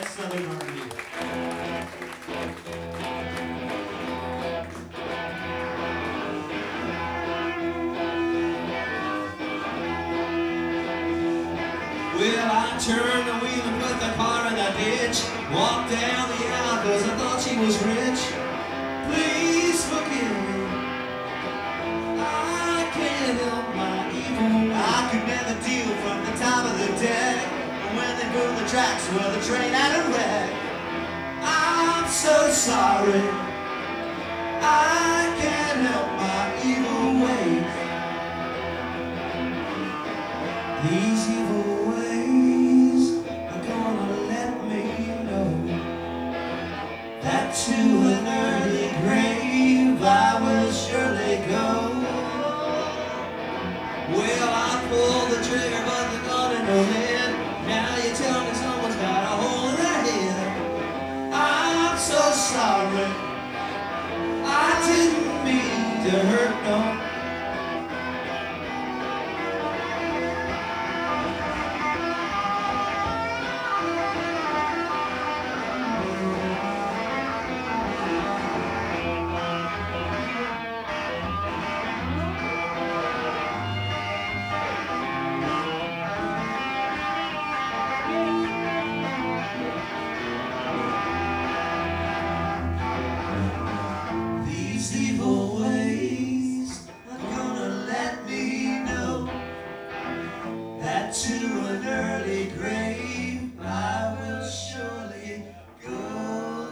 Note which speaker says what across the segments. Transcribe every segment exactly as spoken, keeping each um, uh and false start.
Speaker 1: that Southern harmony. Well, I turned the wheel and put the car in the ditch. Walked down the aisle cause I thought she was rich. Please forgive me, I can't help my evil. I could never deal from the top of the deck. When they boom the tracks, well the train had a wreck. I'm so sorry, I can't help my evil ways. These evil ways are gonna let me know that to an early grave I will surely go. Well, I pulled the trigger but the gun in no head. Now you tell me someone's got a hole in their head. I'm so sorry, I didn't mean to hurt no. Evil ways are gonna let me know that to an early grave I will surely go.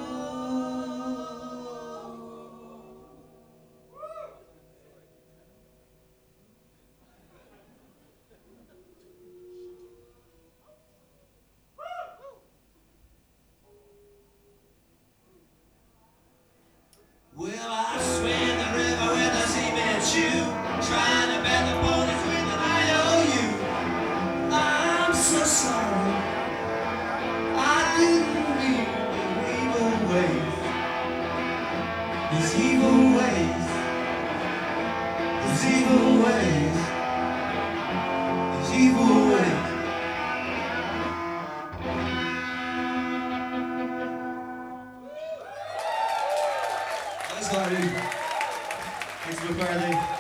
Speaker 1: Well, I swam the river with a cement shoe, trying to bend the ponies with an I O U. I'm so sorry, I didn't mean the evil ways. These evil